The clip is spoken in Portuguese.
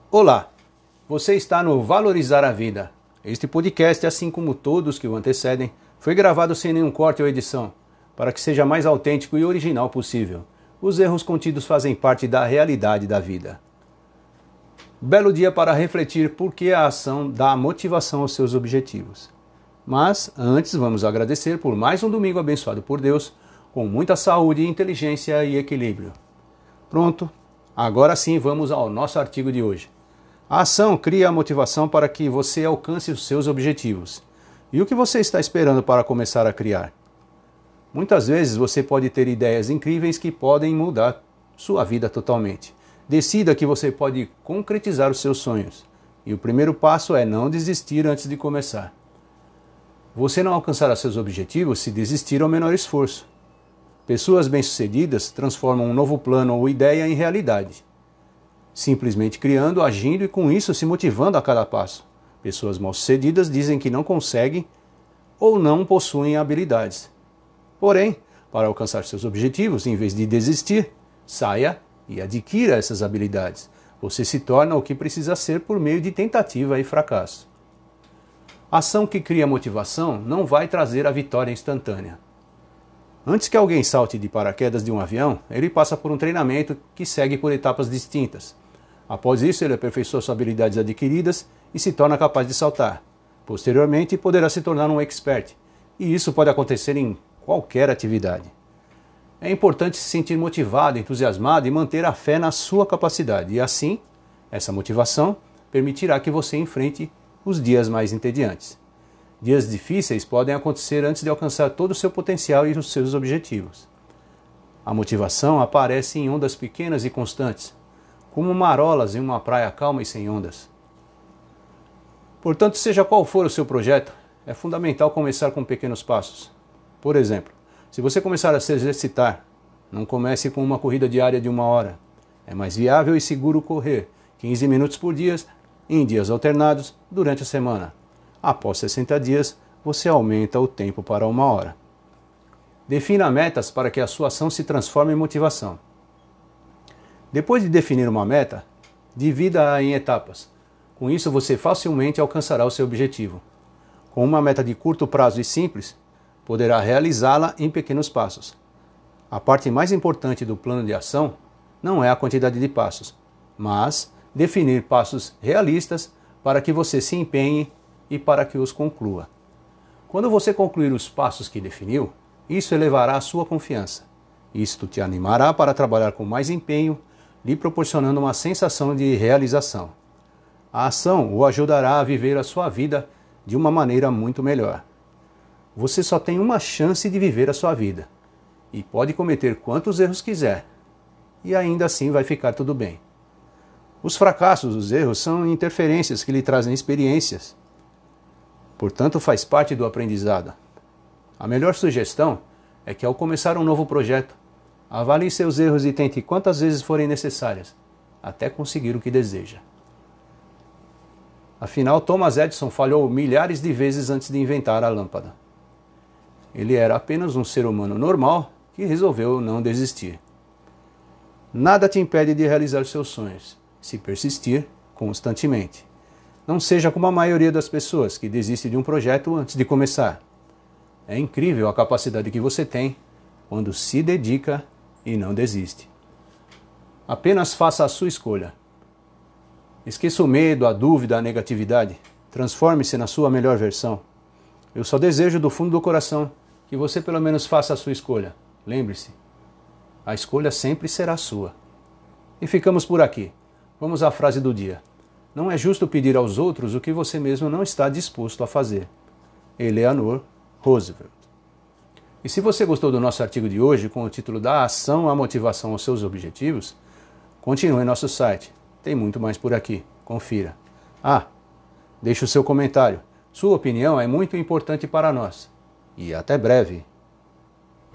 Olá, você está no Valorizar a Vida. Este podcast, assim como todos que o antecedem, foi gravado sem nenhum corte ou edição, para que seja mais autêntico e original possível. Os erros contidos fazem parte da realidade da vida. Belo dia para refletir por que a ação dá motivação aos seus objetivos. Mas, antes, vamos agradecer por mais um domingo abençoado por Deus, com muita saúde, inteligência e equilíbrio. Pronto, agora sim vamos ao nosso artigo de hoje. A ação cria a motivação para que você alcance os seus objetivos. E o que você está esperando para começar a criar? Muitas vezes você pode ter ideias incríveis que podem mudar sua vida totalmente. Decida que você pode concretizar os seus sonhos. E o primeiro passo é não desistir antes de começar. Você não alcançará seus objetivos se desistir ao menor esforço. Pessoas bem-sucedidas transformam um novo plano ou ideia em realidade, simplesmente criando, agindo e com isso se motivando a cada passo. Pessoas mal-sucedidas dizem que não conseguem ou não possuem habilidades. Porém, para alcançar seus objetivos, em vez de desistir, saia e adquira essas habilidades. Você se torna o que precisa ser por meio de tentativa e fracasso. A ação que cria motivação não vai trazer a vitória instantânea. Antes que alguém salte de paraquedas de um avião, ele passa por um treinamento que segue por etapas distintas. Após isso, ele aperfeiçoa suas habilidades adquiridas e se torna capaz de saltar. Posteriormente, poderá se tornar um expert, e isso pode acontecer em qualquer atividade. É importante se sentir motivado, entusiasmado e manter a fé na sua capacidade, e assim, essa motivação permitirá que você enfrente os dias mais entediantes. Dias difíceis podem acontecer antes de alcançar todo o seu potencial e os seus objetivos. A motivação aparece em ondas pequenas e constantes, como marolas em uma praia calma e sem ondas. Portanto, seja qual for o seu projeto, é fundamental começar com pequenos passos. Por exemplo, se você começar a se exercitar, não comece com uma corrida diária de 1 hora. É mais viável e seguro correr 15 minutos por dia, em dias alternados, durante a semana. Após 60 dias, você aumenta o tempo para 1 hora. Defina metas para que a sua ação se transforme em motivação. Depois de definir uma meta, divida-a em etapas. Com isso, você facilmente alcançará o seu objetivo. Com uma meta de curto prazo e simples, poderá realizá-la em pequenos passos. A parte mais importante do plano de ação não é a quantidade de passos, mas definir passos realistas para que você se empenhe e para que os conclua. Quando você concluir os passos que definiu, isso elevará a sua confiança. Isto te animará para trabalhar com mais empenho, lhe proporcionando uma sensação de realização. A ação o ajudará a viver a sua vida de uma maneira muito melhor. Você só tem uma chance de viver a sua vida, e pode cometer quantos erros quiser, e ainda assim vai ficar tudo bem. Os fracassos, os erros, são interferências que lhe trazem experiências. Portanto, faz parte do aprendizado. A melhor sugestão é que, ao começar um novo projeto, avalie seus erros e tente quantas vezes forem necessárias, até conseguir o que deseja. Afinal, Thomas Edison falhou milhares de vezes antes de inventar a lâmpada. Ele era apenas um ser humano normal que resolveu não desistir. Nada te impede de realizar seus sonhos, se persistir constantemente. Não seja como a maioria das pessoas que desiste de um projeto antes de começar. É incrível a capacidade que você tem quando se dedica e não desiste. Apenas faça a sua escolha. Esqueça o medo, a dúvida, a negatividade. Transforme-se na sua melhor versão. Eu só desejo do fundo do coração que você pelo menos faça a sua escolha. Lembre-se, a escolha sempre será sua. E ficamos por aqui. Vamos à frase do dia. Não é justo pedir aos outros o que você mesmo não está disposto a fazer. Eleanor Roosevelt. E se você gostou do nosso artigo de hoje, com o título Da Ação à Motivação aos Seus Objetivos, continue em nosso site. Tem muito mais por aqui. Confira. Deixe o seu comentário. Sua opinião é muito importante para nós. E até breve.